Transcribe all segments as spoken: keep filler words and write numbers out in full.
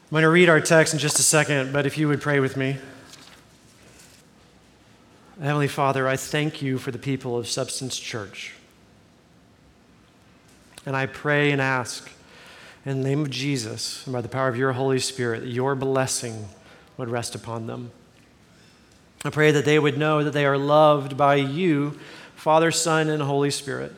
I'm going to read our text in just a second, but if you would pray with me. Heavenly Father, I thank you for the people of Substance Church. And I pray and ask in the name of Jesus and by the power of your Holy Spirit that your blessing would rest upon them. I pray that they would know that they are loved by you, Father, Son, and Holy Spirit.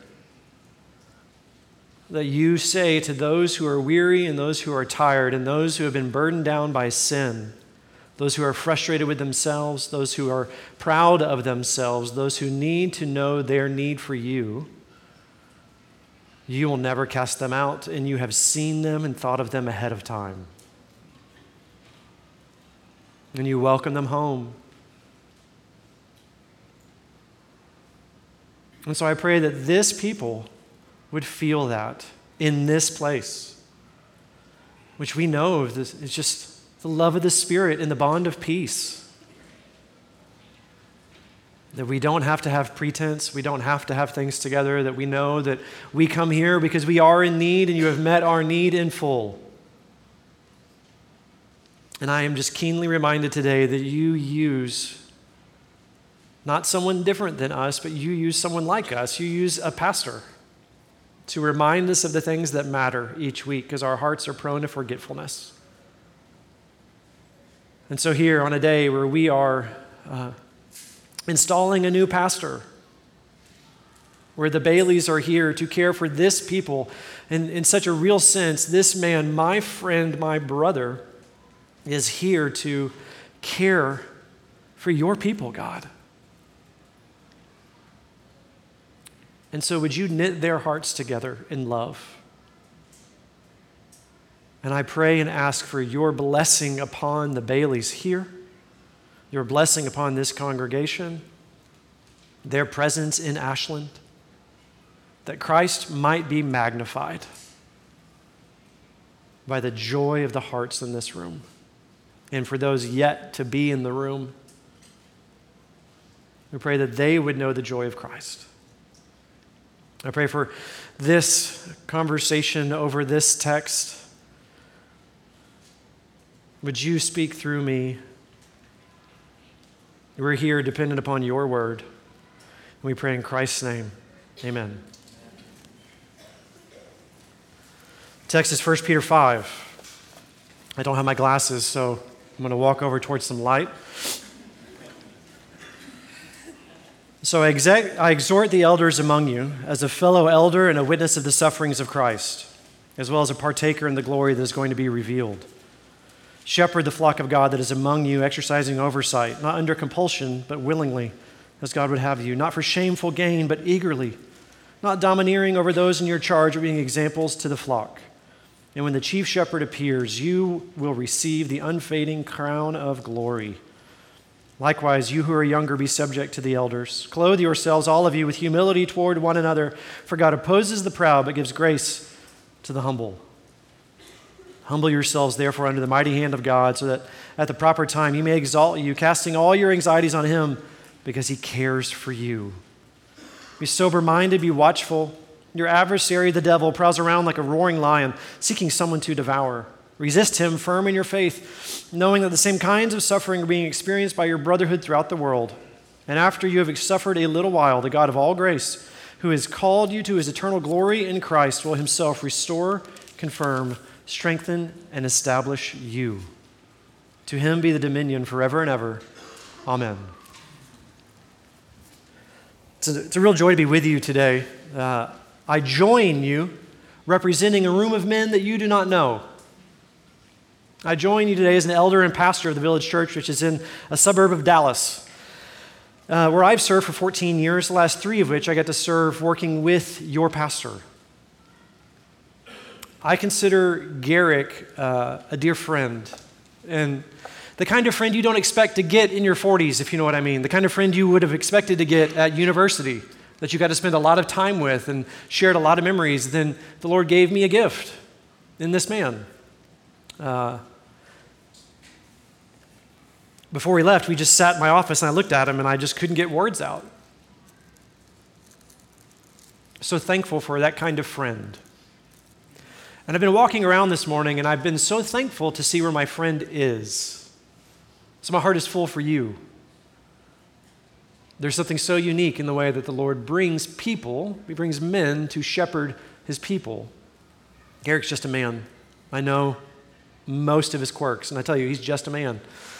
That you say to those who are weary and those who are tired and those who have been burdened down by sin, those who are frustrated with themselves, those who are proud of themselves, those who need to know their need for you, you will never cast them out, and you have seen them and thought of them ahead of time. And you welcome them home. And so I pray that this people would feel that in this place, which we know is just the love of the Spirit and the bond of peace. That we don't have to have pretense, we don't have to have things together, that we know that we come here because we are in need and you have met our need in full. And I am just keenly reminded today that you use not someone different than us, but you use someone like us. You use a pastor to remind us of the things that matter each week because our hearts are prone to forgetfulness. And so here on a day where we are uh, installing a new pastor, where the Baileys are here to care for this people, and in such a real sense, this man, my friend, my brother, is here to care for your people, God. And so would you knit their hearts together in love? And I pray and ask for your blessing upon the Baileys here, your blessing upon this congregation, their presence in Ashland, that Christ might be magnified by the joy of the hearts in this room. And for those yet to be in the room, we pray that they would know the joy of Christ. I pray for this conversation over this text. Would you speak through me? We're here dependent upon your word. We pray in Christ's name. Amen. Text is First Peter five. I don't have my glasses, so I'm going to walk over towards some light. So I exhort the elders among you as a fellow elder and a witness of the sufferings of Christ, as well as a partaker in the glory that is going to be revealed. Shepherd the flock of God that is among you, exercising oversight, not under compulsion, but willingly, as God would have you, not for shameful gain, but eagerly, not domineering over those in your charge, but being examples to the flock. And when the chief shepherd appears, you will receive the unfading crown of glory. Likewise, you who are younger, be subject to the elders. Clothe yourselves, all of you, with humility toward one another, for God opposes the proud, but gives grace to the humble. Humble yourselves, therefore, under the mighty hand of God, so that at the proper time he may exalt you, casting all your anxieties on him, because he cares for you. Be sober-minded, be watchful. Your adversary, the devil, prowls around like a roaring lion, seeking someone to devour. Resist him, firm in your faith, knowing that the same kinds of suffering are being experienced by your brotherhood throughout the world. And after you have suffered a little while, the God of all grace, who has called you to his eternal glory in Christ, will himself restore, confirm, strengthen, and establish you. To him be the dominion forever and ever. Amen. It's a, it's a real joy to be with you today. Uh, I join you representing a room of men that you do not know. I join you today as an elder and pastor of the Village Church, which is in a suburb of Dallas, uh, where I've served for fourteen years, the last three of which I got to serve working with your pastor. I consider Garrick uh, a dear friend, and the kind of friend you don't expect to get in your forties, if you know what I mean, the kind of friend you would have expected to get at university, that you got to spend a lot of time with and shared a lot of memories. Then the Lord gave me a gift in this man. Uh, Before we left, we just sat in my office and I looked at him and I just couldn't get words out. So thankful for that kind of friend. And I've been walking around this morning, and I've been so thankful to see where my friend is. So my heart is full for you. There's something so unique in the way that the Lord brings people, he brings men to shepherd his people. Garrick's just a man. I know most of his quirks, and I tell you, he's just a man.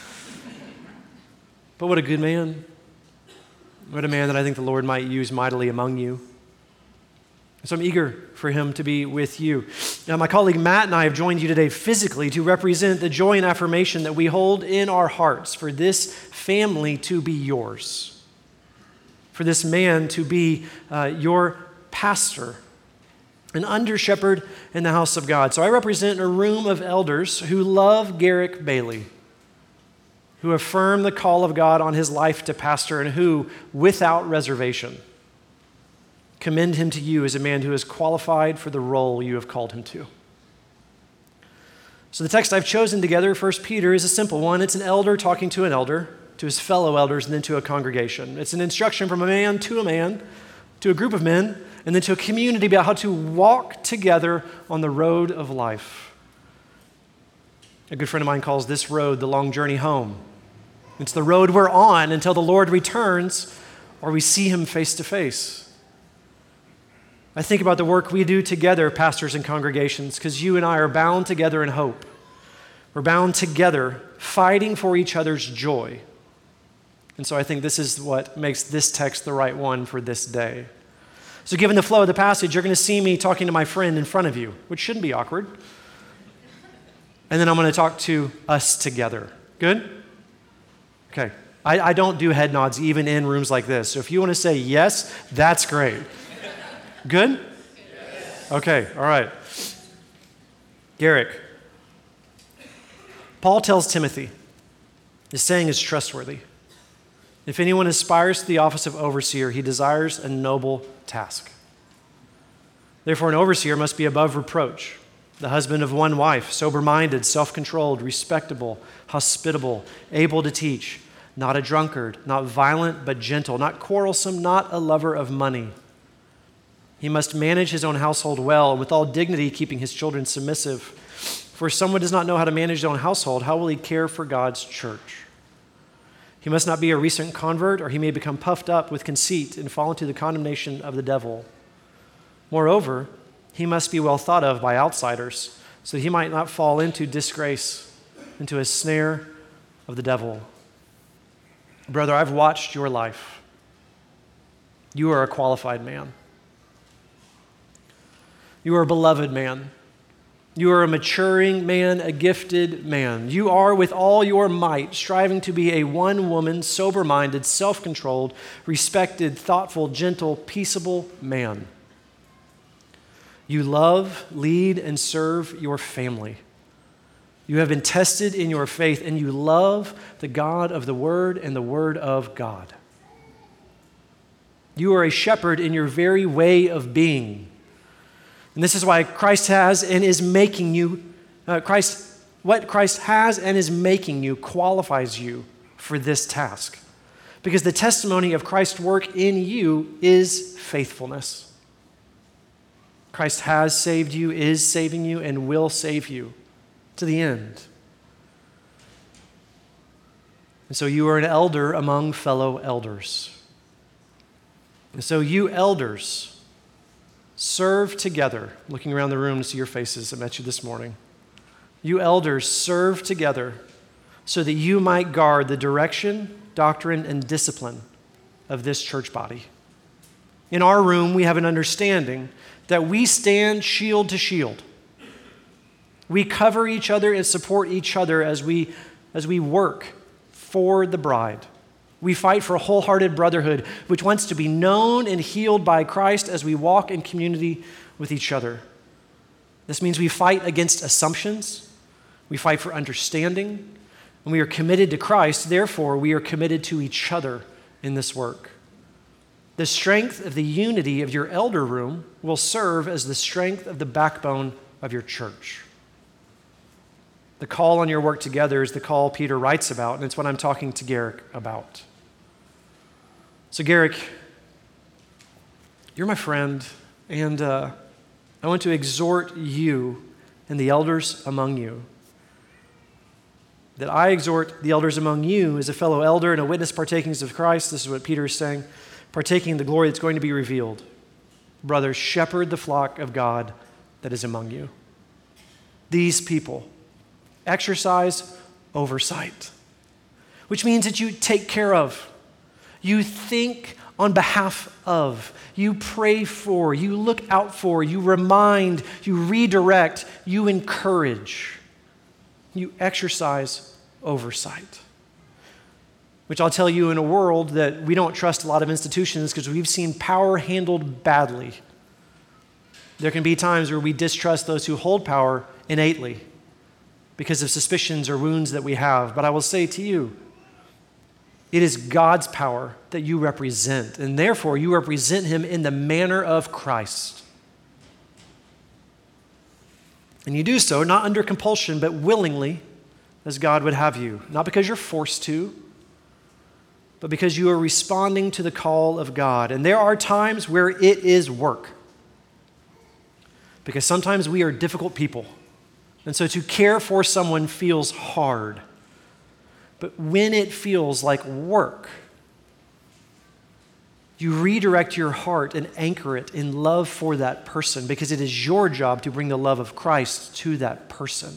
But what a good man. What a man that I think the Lord might use mightily among you. So I'm eager for him to be with you. Now, my colleague Matt and I have joined you today physically to represent the joy and affirmation that we hold in our hearts for this family to be yours, for this man to be uh, your pastor, an under-shepherd in the house of God. So I represent a room of elders who love Garrick Bailey, who affirm the call of God on his life to pastor, and who, without reservation, commend him to you as a man who is qualified for the role you have called him to. So the text I've chosen together, First Peter, is a simple one. It's an elder talking to an elder, to his fellow elders, and then to a congregation. It's an instruction from a man to a man, to a group of men, and then to a community about how to walk together on the road of life. A good friend of mine calls this road the long journey home. It's the road we're on until the Lord returns or we see him face to face. I think about the work we do together, pastors and congregations, because you and I are bound together in hope. We're bound together fighting for each other's joy. And so I think this is what makes this text the right one for this day. So given the flow of the passage, you're going to see me talking to my friend in front of you, which shouldn't be awkward. And then I'm going to talk to us together. Good? Okay. I, I don't do head nods even in rooms like this. So if you want to say yes, that's great. Good? Yes. Okay, all right. Garrick. Paul tells Timothy, his saying is trustworthy. If anyone aspires to the office of overseer, he desires a noble task. Therefore, an overseer must be above reproach, the husband of one wife, sober-minded, self-controlled, respectable, hospitable, able to teach, not a drunkard, not violent, but gentle, not quarrelsome, not a lover of money. He must manage his own household well, with all dignity, keeping his children submissive. For if someone does not know how to manage his own household, how will he care for God's church? He must not be a recent convert, or he may become puffed up with conceit and fall into the condemnation of the devil. Moreover, he must be well thought of by outsiders, so that he might not fall into disgrace, into a snare of the devil. Brother, I've watched your life. You are a qualified man. You are a beloved man. You are a maturing man, a gifted man. You are, with all your might, striving to be a one-woman, sober-minded, self-controlled, respected, thoughtful, gentle, peaceable man. You love, lead, and serve your family. You have been tested in your faith, and you love the God of the Word and the Word of God. You are a shepherd in your very way of being. And this is why Christ has and is making you, uh, Christ, what Christ has and is making you qualifies you for this task. Because the testimony of Christ's work in you is faithfulness. Christ has saved you, is saving you, and will save you to the end. And so you are an elder among fellow elders. And so you elders, serve together. Looking around the room to see your faces, I met you this morning. You elders serve together so that you might guard the direction, doctrine, and discipline of this church body. In our room, we have an understanding that we stand shield to shield. We cover each other and support each other as we, as we work for the bride. We fight for a wholehearted brotherhood, which wants to be known and healed by Christ as we walk in community with each other. This means we fight against assumptions. We fight for understanding. And we are committed to Christ. Therefore, we are committed to each other in this work. The strength of the unity of your elder room will serve as the strength of the backbone of your church. The call on your work together is the call Peter writes about, and it's what I'm talking to Garrick about. So Garrick, you're my friend, and uh, I want to exhort you and the elders among you. That I exhort the elders among you as a fellow elder and a witness partaking of Christ. This is what Peter is saying. Partaking the glory that's going to be revealed. Brothers, shepherd the flock of God that is among you. These people exercise oversight, which means that you take care of, you think on behalf of, you pray for, you look out for, you remind, you redirect, you encourage, you exercise oversight. Which I'll tell you, in a world that we don't trust a lot of institutions because we've seen power handled badly, there can be times where we distrust those who hold power innately because of suspicions or wounds that we have. But I will say to you, it is God's power that you represent, and therefore you represent him in the manner of Christ. And you do so not under compulsion, but willingly, as God would have you. Not because you're forced to, but because you are responding to the call of God. And there are times where it is work. Because sometimes we are difficult people. And so to care for someone feels hard. But when it feels like work, you redirect your heart and anchor it in love for that person because it is your job to bring the love of Christ to that person.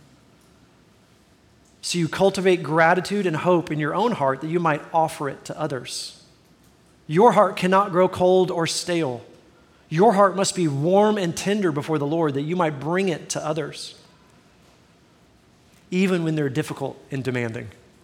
So you cultivate gratitude and hope in your own heart that you might offer it to others. Your heart cannot grow cold or stale. Your heart must be warm and tender before the Lord that you might bring it to others, even when they're difficult and demanding.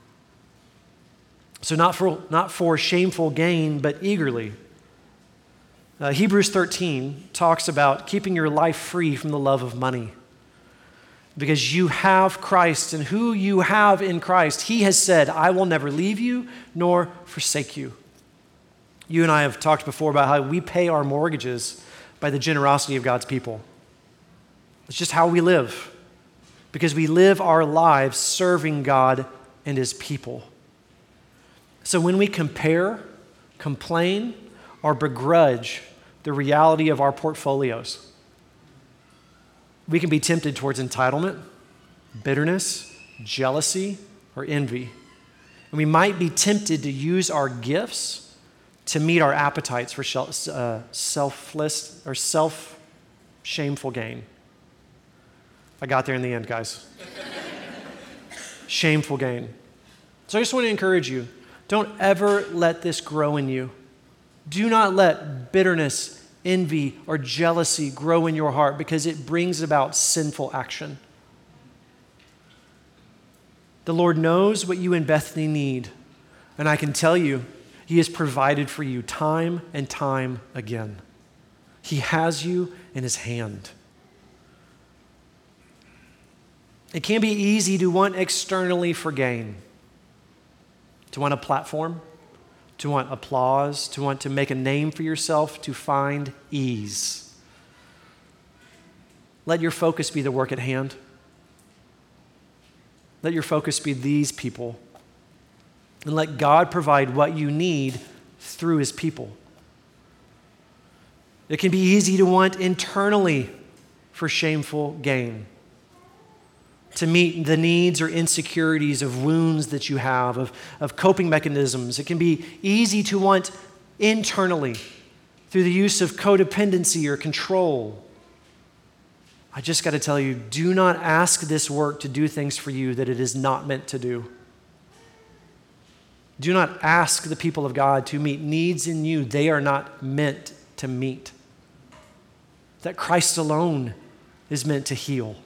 So not for, not for shameful gain, but eagerly. Uh, Hebrews thirteen talks about keeping your life free from the love of money. Because you have Christ, and who you have in Christ, he has said, I will never leave you nor forsake you. You and I have talked before about how we pay our mortgages by the generosity of God's people. It's just how we live, because we live our lives serving God and his people. So when we compare, complain, or begrudge the reality of our portfolios, we can be tempted towards entitlement, bitterness, jealousy, or envy. And we might be tempted to use our gifts to meet our appetites for uh, selfless or self-shameful gain. I got there in the end, guys. Shameful gain. So I just want to encourage you, don't ever let this grow in you. Do not let bitterness, envy, or jealousy grow in your heart because it brings about sinful action. The Lord knows what you and Bethany need, and I can tell you, he has provided for you time and time again. He has you in his hand. It can be easy to want externally for gain, to want a platform, to want applause, to want to make a name for yourself, to find ease. Let your focus be the work at hand. Let your focus be these people. And let God provide what you need through his people. It can be easy to want internally for shameful gain, to meet the needs or insecurities of wounds that you have, of, of coping mechanisms. It can be easy to want internally through the use of codependency or control. I just got to tell you, do not ask this work to do things for you that it is not meant to do. Do not ask the people of God to meet needs in you they are not meant to meet. That Christ alone is meant to heal.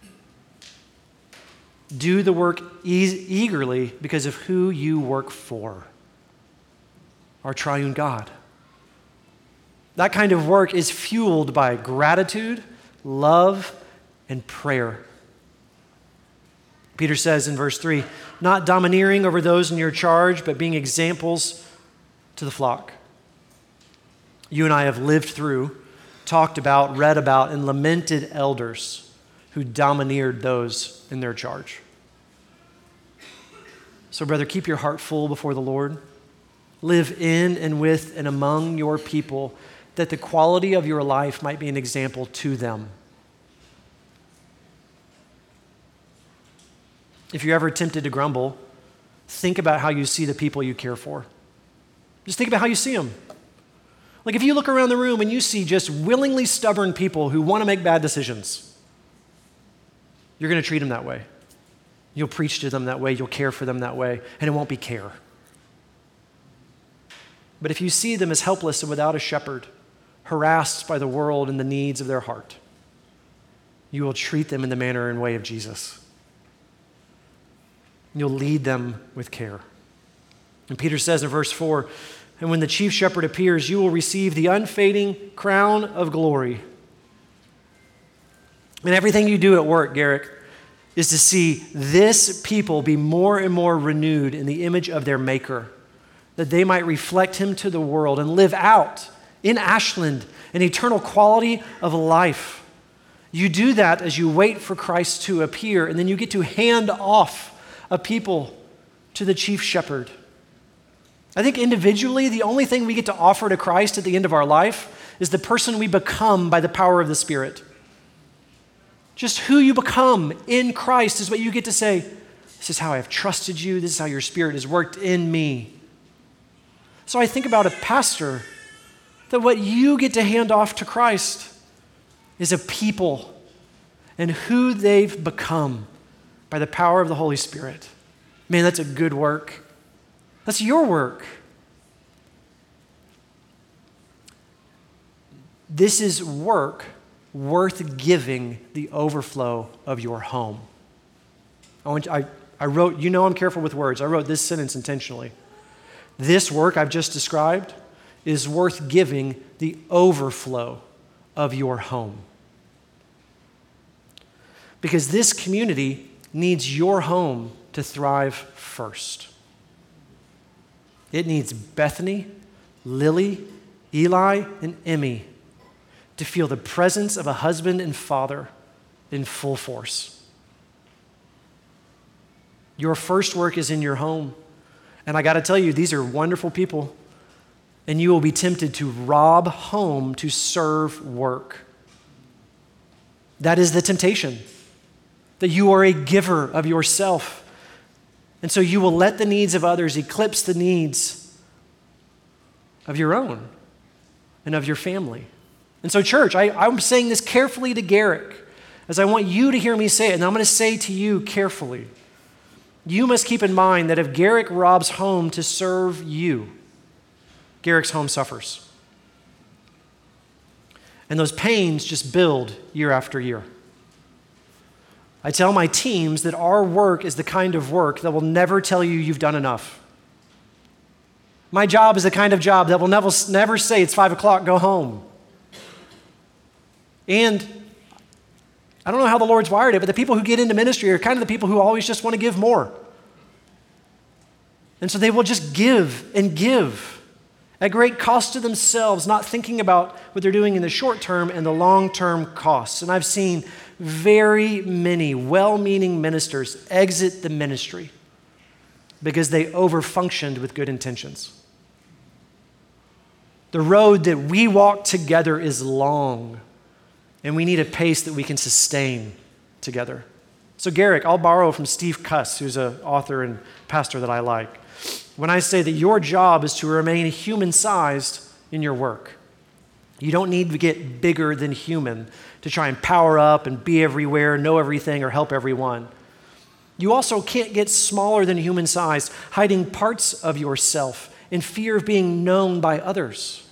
Do the work e- eagerly because of who you work for, our triune God. That kind of work is fueled by gratitude, love, and prayer. Peter says in verse three, not domineering over those in your charge, but being examples to the flock. You and I have lived through, talked about, read about, and lamented elders who domineered those in their charge. So, brother, keep your heart full before the Lord. Live in and with and among your people, that the quality of your life might be an example to them. If you're ever tempted to grumble, think about how you see the people you care for. Just think about how you see them. Like if you look around the room and you see just willingly stubborn people who want to make bad decisions, you're going to treat them that way. You'll preach to them that way. You'll care for them that way. And it won't be care. But if you see them as helpless and without a shepherd, harassed by the world and the needs of their heart, you will treat them in the manner and way of Jesus. You'll lead them with care. And Peter says in verse four, and when the chief shepherd appears, you will receive the unfading crown of glory. And everything you do at work, Garrick, is to see this people be more and more renewed in the image of their Maker, that they might reflect him to the world and live out in Ashland an eternal quality of life. You do that as you wait for Christ to appear, and then you get to hand off a people to the chief shepherd. I think individually, the only thing we get to offer to Christ at the end of our life is the person we become by the power of the Spirit. Just who you become in Christ is what you get to say, this is how I have trusted you, this is how your Spirit has worked in me. So I think about a pastor, that what you get to hand off to Christ is a people and who they've become by the power of the Holy Spirit. Man, that's a good work. That's your work. This is work worth giving the overflow of your home. I, want, I, I wrote, you know I'm careful with words. I wrote this sentence intentionally. This work I've just described is worth giving the overflow of your home. Because this community needs your home to thrive first. It needs Bethany, Lily, Eli, and Emmy to feel the presence of a husband and father in full force. Your first work is in your home. And I got to tell you, these are wonderful people. And you will be tempted to rob home to serve work. That is the temptation. That you are a giver of yourself. And so you will let the needs of others eclipse the needs of your own and of your family. And so church, I, I'm saying this carefully to Garrick, as I want you to hear me say it, and I'm going to say to you carefully. You must keep in mind that if Garrick robs home to serve you, Garrick's home suffers. And those pains just build year after year. I tell my teams that our work is the kind of work that will never tell you you've done enough. My job is the kind of job that will never, never say it's five o'clock, go home. And I don't know how the Lord's wired it, but the people who get into ministry are kind of the people who always just want to give more. And so they will just give and give at great cost to themselves, not thinking about what they're doing in the short term and the long-term costs. And I've seen very many well-meaning ministers exit the ministry because they overfunctioned with good intentions. The road that we walk together is long, and we need a pace that we can sustain together. So Garrick, I'll borrow from Steve Cuss, who's an author and pastor that I like, when I say that your job is to remain human-sized in your work. You don't need to get bigger than human to try and power up and be everywhere, know everything, or help everyone. You also can't get smaller than human-sized, hiding parts of yourself in fear of being known by others.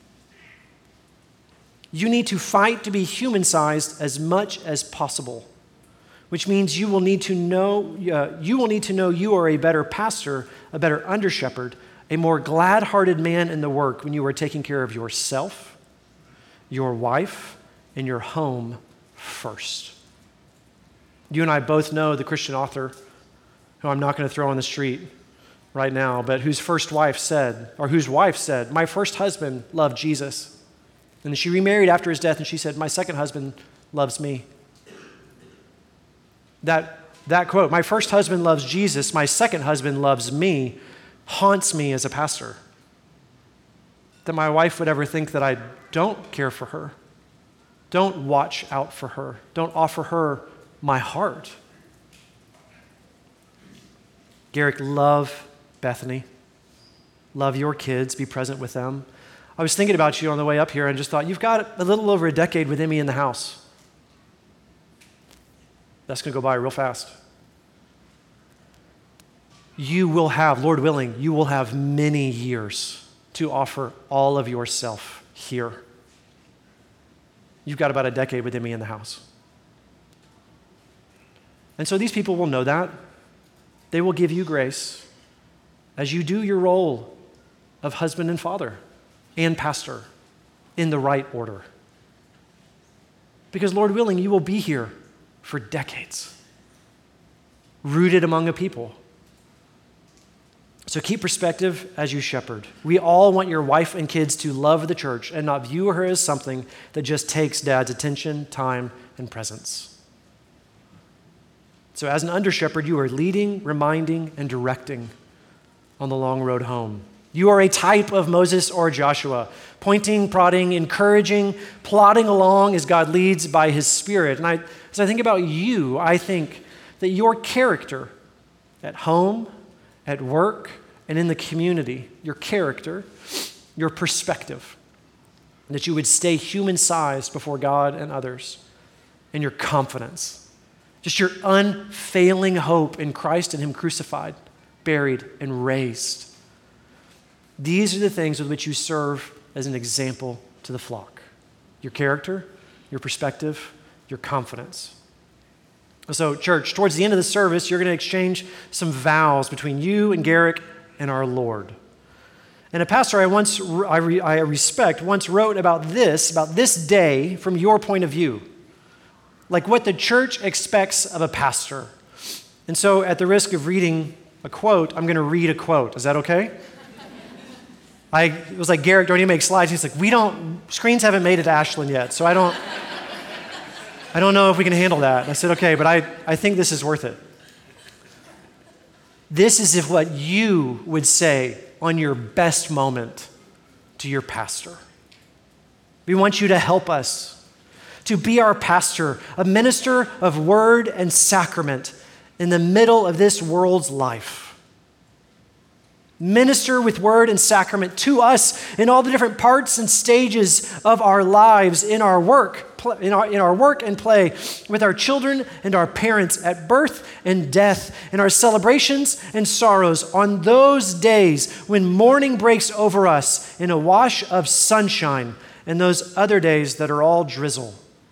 You need to fight to be human-sized as much as possible, which means you will need to know uh, you will need to know you are a better pastor, a better under-shepherd, a more glad-hearted man in the work when you are taking care of yourself, your wife, and your home first. You and I both know the Christian author, who I'm not going to throw on the street right now, but whose first wife said, or whose wife said, my first husband loved Jesus. And she remarried after his death, and she said, my second husband loves me. That, that quote, my first husband loves Jesus, my second husband loves me, haunts me as a pastor. That my wife would ever think that I don't care for her, don't watch out for her, don't offer her my heart. Garrick, love Bethany. Love your kids. Be present with them. I was thinking about you on the way up here and just thought, you've got a little over a decade with Emmy in the house. That's going to go by real fast. You will have, Lord willing, you will have many years to offer all of yourself here. You've got about a decade with Emmy in the house. And so these people will know that. They will give you grace as you do your role of husband and father and pastor in the right order. Because Lord willing, you will be here for decades, rooted among a people. So keep perspective as you shepherd. We all want your wife and kids to love the church and not view her as something that just takes dad's attention, time, and presence. So as an under-shepherd, you are leading, reminding, and directing on the long road home. You are a type of Moses or Joshua, pointing, prodding, encouraging, plodding along as God leads by his Spirit. And I, as I think about you, I think that your character at home, at work, and in the community, your character, your perspective, that you would stay human-sized before God and others, and your confidence, just your unfailing hope in Christ and him crucified, buried, and raised. These are the things with which you serve as an example to the flock. Your character, your perspective, your confidence. So, church, towards the end of the service, you're going to exchange some vows between you and Garrick and our Lord. And a pastor I once I, re, I respect once wrote about this, about this day from your point of view, like what the church expects of a pastor. And so, at the risk of reading a quote, I'm going to read a quote. Is that okay? I it was like, Garrick, don't you make slides? He's like, we don't, screens haven't made it to Ashland yet, so I don't, I don't know if we can handle that. And I said, okay, but I, I think this is worth it. This is if what you would say on your best moment to your pastor. We want you to help us to be our pastor, a minister of word and sacrament in the middle of this world's life. Minister with word and sacrament to us in all the different parts and stages of our lives, in our work, in our, in our work and play, with our children and our parents at birth and death, in our celebrations and sorrows, on those days when morning breaks over us in a wash of sunshine, and those other days that are all drizzle.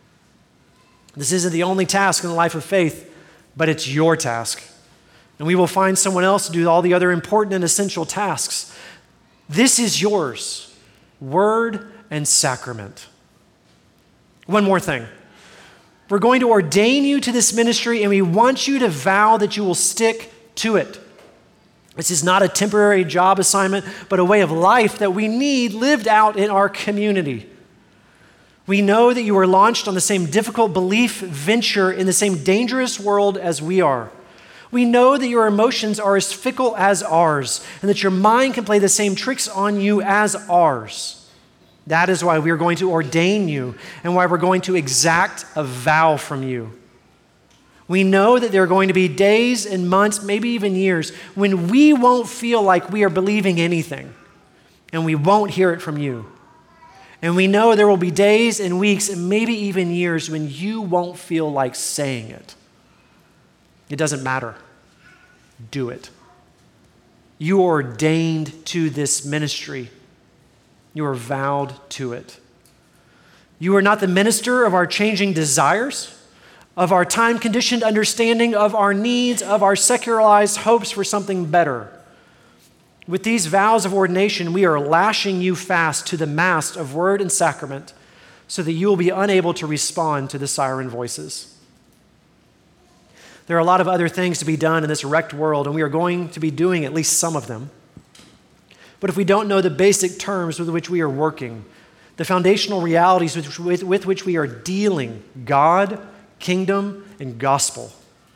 This isn't the only task in the life of faith, but it's your task. And we will find someone else to do all the other important and essential tasks. This is yours, word and sacrament. One more thing. We're going to ordain you to this ministry, and we want you to vow that you will stick to it. This is not a temporary job assignment, but a way of life that we need lived out in our community. We know that you are launched on the same difficult belief venture in the same dangerous world as we are. We know that your emotions are as fickle as ours, and that your mind can play the same tricks on you as ours. That is why we are going to ordain you and why we're going to exact a vow from you. We know that there are going to be days and months, maybe even years, when we won't feel like we are believing anything, and we won't hear it from you. And we know there will be days and weeks and maybe even years when you won't feel like saying it. It doesn't matter. Do it. You are ordained to this ministry. You are vowed to it. You are not the minister of our changing desires, of our time-conditioned understanding of our needs, of our secularized hopes for something better. With these vows of ordination, we are lashing you fast to the mast of word and sacrament so that you will be unable to respond to the siren voices. There are a lot of other things to be done in this wrecked world, and we are going to be doing at least some of them. But if we don't know the basic terms with which we are working, the foundational realities with, with, with which we are dealing, God, kingdom, and gospel,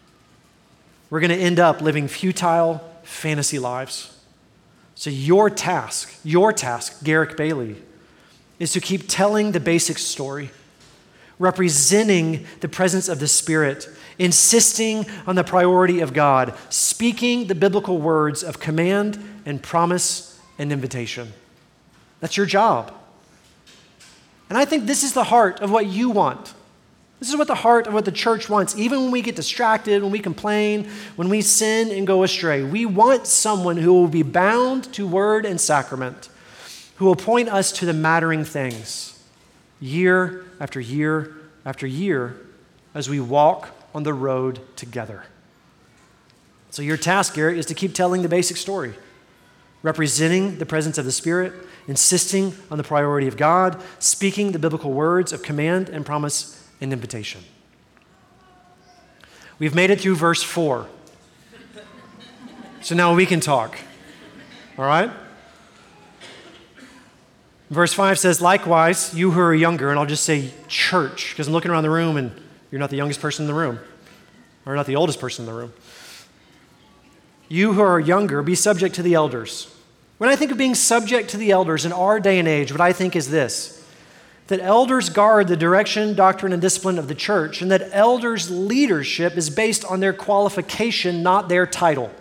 we're going to end up living futile fantasy lives. So your task, your task, Garrick Bailey, is to keep telling the basic story. representing the presence of the Spirit, insisting on the priority of God, speaking the biblical words of command and promise and invitation. That's your job. And I think this is the heart of what you want. This is what the heart of what the church wants. Even when we get distracted, when we complain, when we sin and go astray, we want someone who will be bound to word and sacrament, who will point us to the mattering things year after year after year as we walk on the road together. So your task, Garrett, is to keep telling the basic story, representing the presence of the Spirit, insisting on the priority of God, speaking the biblical words of command and promise and invitation. We've made it through verse four. So now we can talk. All right? Verse five says, likewise, you who are younger, and I'll just say church, because I'm looking around the room and you're not the youngest person in the room, or not the oldest person in the room. You who are younger, be subject to the elders. When I think of being subject to the elders in our day and age, what I think is this, that elders guard the direction, doctrine, and discipline of the church, and that elders' leadership is based on their qualification, not their title.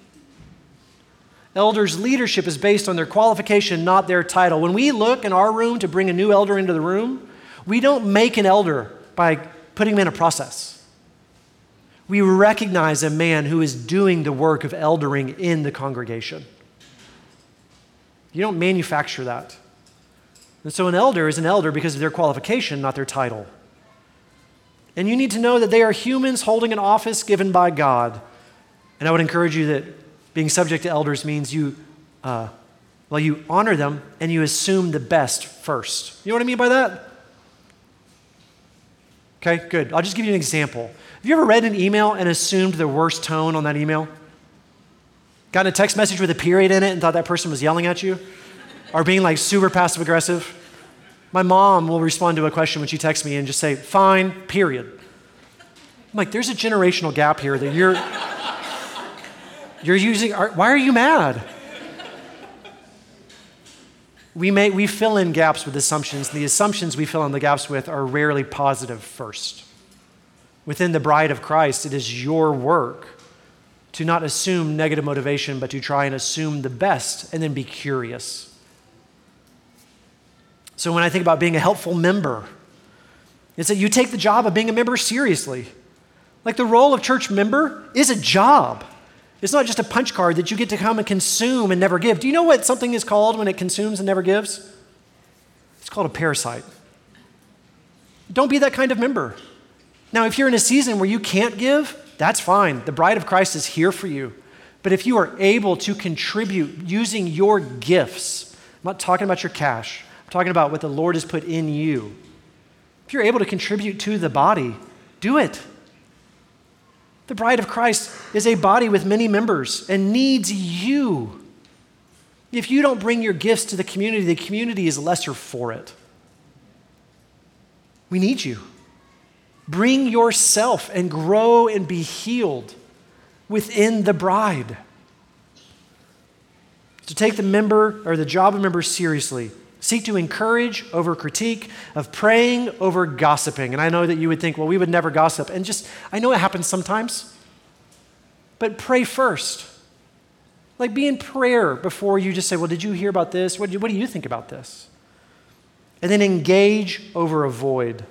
Elders' leadership is based on their qualification, not their title. When we look in our room to bring a new elder into the room, we don't make an elder by putting him in a process. We recognize a man who is doing the work of eldering in the congregation. You don't manufacture that. And so an elder is an elder because of their qualification, not their title. And you need to know that they are humans holding an office given by God. And I would encourage you that being subject to elders means you, uh, well, you honor them and you assume the best first. You know what I mean by that? Okay, good. I'll just give you an example. Have you ever read an email and assumed the worst tone on that email? Gotten a text message with a period in it and thought that person was yelling at you? Or being like super passive aggressive? My mom will respond to a question when she texts me and just say, fine, period. I'm like, there's a generational gap here that you're... You're using, why are you mad? We may, we fill in gaps with assumptions. The assumptions we fill in the gaps with are rarely positive first. Within the bride of Christ, it is your work to not assume negative motivation, but to try and assume the best and then be curious. So when I think about being a helpful member, it's that you take the job of being a member seriously. Like the role of church member is a job. It's not just a punch card that you get to come and consume and never give. Do you know what something is called when it consumes and never gives? It's called a parasite. Don't be that kind of member. Now, if you're in a season where you can't give, that's fine. The bride of Christ is here for you. But if you are able to contribute using your gifts, I'm not talking about your cash, I'm talking about what the Lord has put in you. If you're able to contribute to the body, do it. The bride of Christ is a body with many members and needs you. If you don't bring your gifts to the community, the community is lesser for it. We need you. Bring yourself and grow and be healed within the bride. So take the member or the job of member seriously. Seek to encourage over critique, of praying over gossiping. And I know that you would think, well, we would never gossip. And just, I know it happens sometimes, but pray first. Like be in prayer before you just say, well, did you hear about this? What do you, what do you think about this? And then engage over avoid.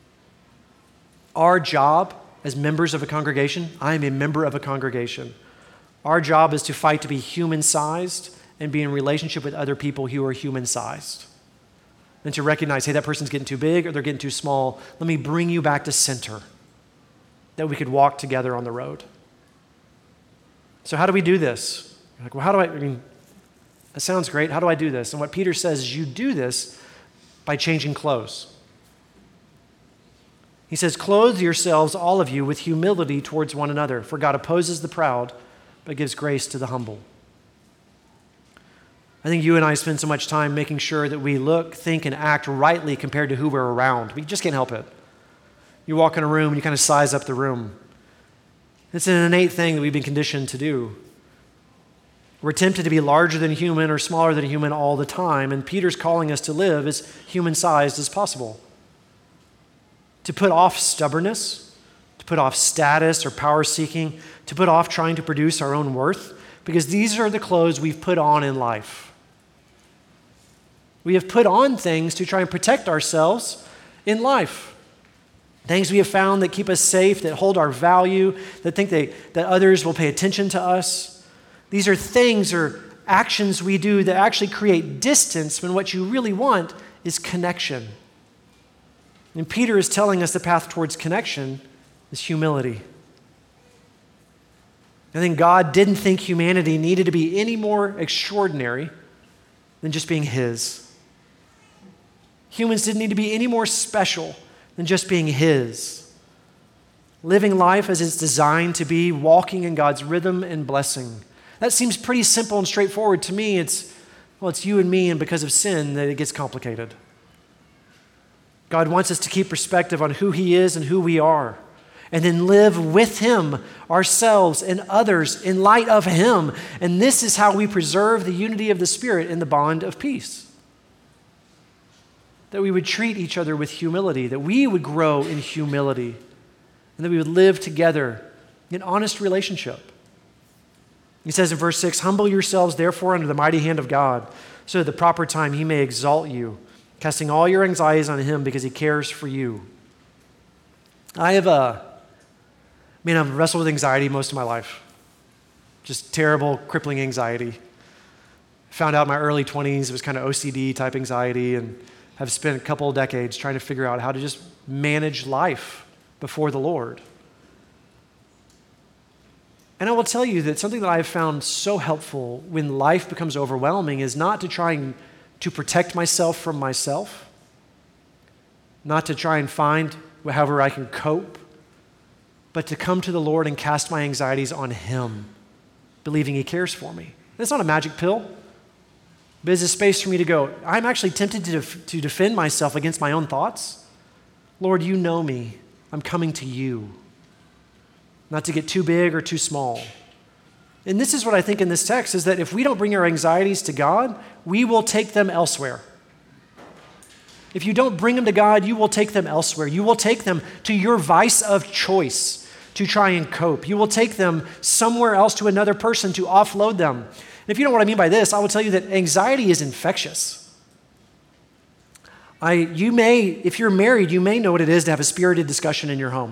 Our job as members of a congregation, I am a member of a congregation. Our job is to fight to be human-sized and be in relationship with other people who are human-sized. And to recognize, hey, that person's getting too big or they're getting too small. Let me bring you back to center, that we could walk together on the road. So how do we do this? You're like, well, how do I, I mean, that sounds great. How do I do this? And what Peter says is you do this by changing clothes. He says, clothe yourselves, all of you, with humility towards one another, for God opposes the proud, but gives grace to the humble. I think you and I spend so much time making sure that we look, think, and act rightly compared to who we're around. We just can't help it. You walk in a room and you kind of size up the room. It's an innate thing that we've been conditioned to do. We're tempted to be larger than human or smaller than human all the time, and Peter's calling us to live as human-sized as possible. to put off stubbornness, to put off status or power seeking, to put off trying to produce our own worth, because these are the clothes we've put on in life. We have put on things to try and protect ourselves in life. Things we have found that keep us safe, that hold our value, that think they, that others will pay attention to us. These are things or actions we do that actually create distance when what you really want is connection. And Peter is telling us the path towards connection is humility. I think God didn't think humanity needed to be any more extraordinary than just being his. Humans didn't need to be any more special than just being his. Living life as it's designed to be, walking in God's rhythm and blessing. That seems pretty simple and straightforward to me. It's, well, it's you and me, and because of sin that it gets complicated. God wants us to keep perspective on who he is and who we are, and then live with him, ourselves, and others in light of him. And this is how we preserve the unity of the Spirit in the bond of peace. That we would treat each other with humility, that we would grow in humility, and that we would live together in honest relationship. He says in verse six, humble yourselves therefore under the mighty hand of God, so at the proper time he may exalt you, casting all your anxieties on him because he cares for you. I have a, I mean, I've wrestled with anxiety most of my life. Just terrible, crippling anxiety. Found out in my early twenties it was kind of O C D type anxiety, and have spent a couple of decades trying to figure out how to just manage life before the Lord. And I will tell you that something that I've found so helpful when life becomes overwhelming is not to try and to protect myself from myself, not to try and find however I can cope, but to come to the Lord and cast my anxieties on him, believing he cares for me. It's not a magic pill. But it's a space for me to go, I'm actually tempted to, def- to defend myself against my own thoughts. Lord, you know me. I'm coming to you. Not to get too big or too small. And this is what I think in this text is that if we don't bring our anxieties to God, we will take them elsewhere. If you don't bring them to God, you will take them elsewhere. You will take them to your vice of choice to try and cope. You will take them somewhere else to another person to offload them. If you don't know what I mean by this, I will tell you that anxiety is infectious. I, you may, if you're married, you may know what it is to have a spirited discussion in your home.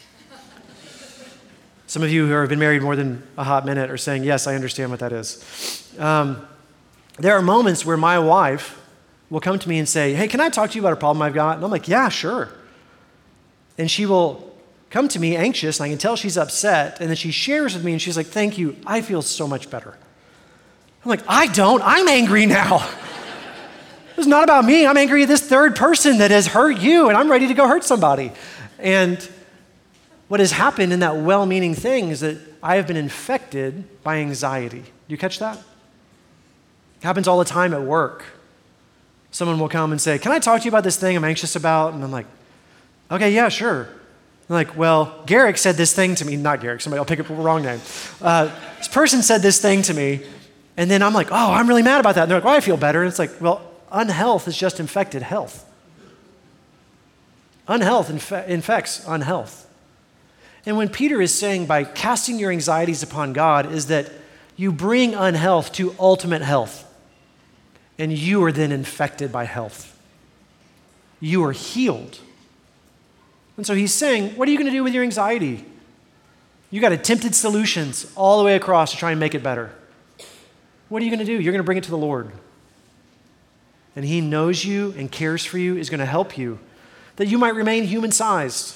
Some of you who have been married more than a hot minute are saying, yes, I understand what that is. Um, there are moments where my wife will come to me and say, hey, can I talk to you about a problem I've got? And I'm like, yeah, sure. And she will come to me anxious, and I can tell she's upset, and then she shares with me, and she's like, thank you, I feel so much better. I'm like, I don't, I'm angry now. It's not about me. I'm angry at this third person that has hurt you, and I'm ready to go hurt somebody. And what has happened in that well-meaning thing is that I have been infected by anxiety. Do you catch that? It happens all the time at work. Someone will come and say, can I talk to you about this thing I'm anxious about? And I'm like, okay, yeah, sure. I'm like, well, Garrick said this thing to me. Not Garrick, somebody, I'll pick up the wrong name. Uh, this person said this thing to me. And then I'm like, oh, I'm really mad about that. And they're like, well, I feel better. And it's like, well, unhealth is just infected health. Unhealth inf- infects unhealth. And when Peter is saying by casting your anxieties upon God is that you bring unhealth to ultimate health. And you are then infected by health. You are healed. And so he's saying, what are you going to do with your anxiety? You got attempted solutions all the way across to try and make it better. What are you going to do? You're going to bring it to the Lord. And he knows you and cares for you, is going to help you, that you might remain human-sized.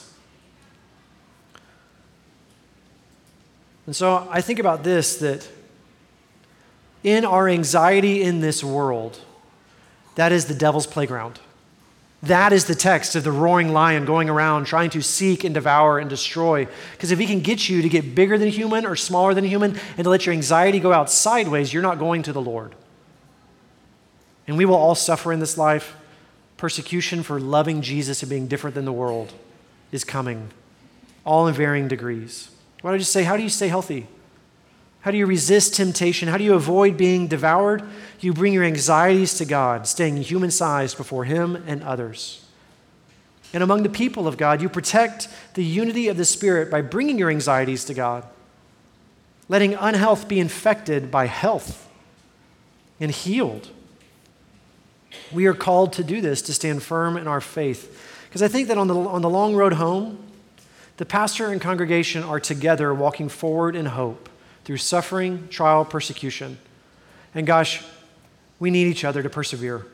And so I think about this, that in our anxiety in this world, that is the devil's playground. That is the text of the roaring lion going around trying to seek and devour and destroy. Because if he can get you to get bigger than human or smaller than human and to let your anxiety go out sideways, you're not going to the Lord. And we will all suffer in this life. Persecution for loving Jesus and being different than the world is coming, all in varying degrees. Why don't I just say, how do you stay healthy? How do you resist temptation? How do you avoid being devoured? You bring your anxieties to God, staying human-sized before him and others. And among the people of God, you protect the unity of the Spirit by bringing your anxieties to God, letting unhealth be infected by health and healed. We are called to do this, to stand firm in our faith. Because I think that on the, on the long road home, the pastor and congregation are together walking forward in hope through suffering, trial, persecution. And gosh, we need each other to persevere.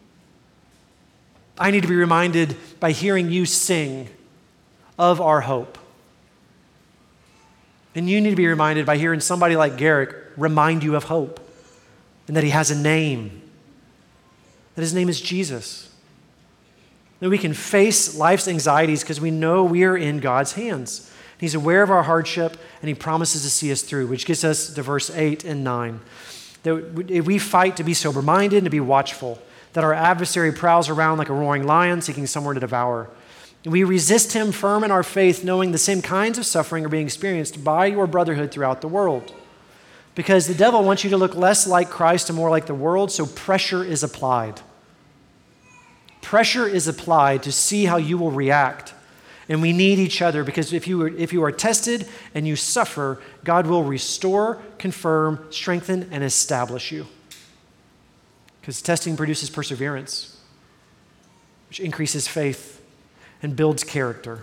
I need to be reminded by hearing you sing of our hope. And you need to be reminded by hearing somebody like Garrick remind you of hope and that he has a name, that his name is Jesus. That we can face life's anxieties because we know we are in God's hands. He's aware of our hardship and he promises to see us through, which gets us to verse eight and nine. That we fight to be sober-minded and to be watchful, that our adversary prowls around like a roaring lion seeking someone to devour. We resist him firm in our faith, knowing the same kinds of suffering are being experienced by your brotherhood throughout the world. Because the devil wants you to look less like Christ and more like the world, so pressure is applied. Pressure is applied to see how you will react. And we need each other because if you are, if you are tested and you suffer, God will restore, confirm, strengthen, and establish you. Because testing produces perseverance, which increases faith and builds character.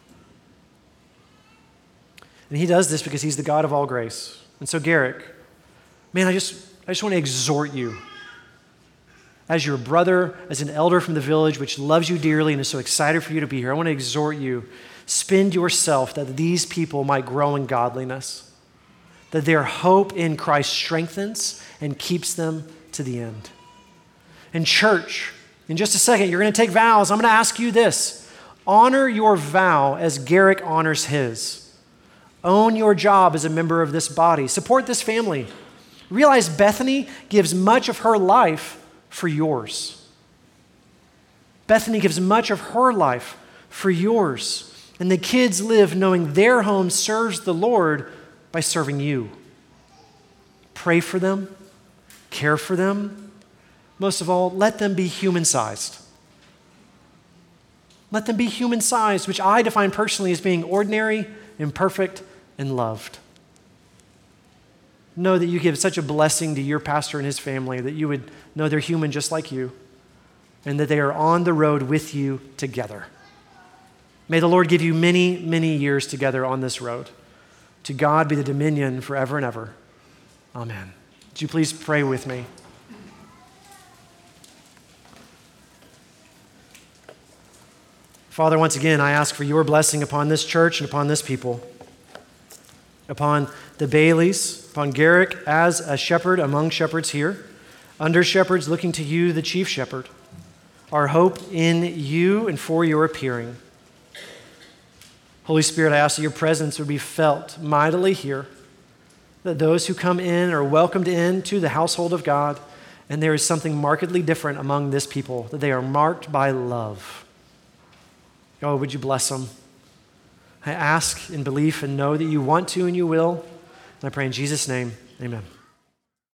And he does this because he's the God of all grace. And so Garrick, man, I just, I just want to exhort you as your brother, as an elder from the village, which loves you dearly and is so excited for you to be here. I want to exhort you, spend yourself that these people might grow in godliness, that their hope in Christ strengthens and keeps them to the end. And church, in just a second, you're going to take vows. I'm going to ask you this. Honor your vow as Garrick honors his. Own your job as a member of this body. Support this family. Realize Bethany gives much of her life for yours. Bethany gives much of her life for yours. And the kids live knowing their home serves the Lord by serving you. Pray for them. Care for them. Most of all, let them be human-sized. Let them be human-sized, which I define personally as being ordinary, imperfect, and loved. Know that you give such a blessing to your pastor and his family that you would know they're human just like you and that they are on the road with you together. May the Lord give you many, many years together on this road. To God be the dominion forever and ever. Amen. Would you please pray with me? Father, once again, I ask for your blessing upon this church and upon this people, upon the Baileys, upon Garrick as a shepherd among shepherds here, under shepherds looking to you, the chief shepherd, our hope in you and for your appearing. Holy Spirit, I ask that your presence would be felt mightily here, that those who come in are welcomed into the household of God, and there is something markedly different among this people, that they are marked by love. Oh, would you bless them? I ask in belief and know that you want to and you will. And I pray in Jesus' name, amen.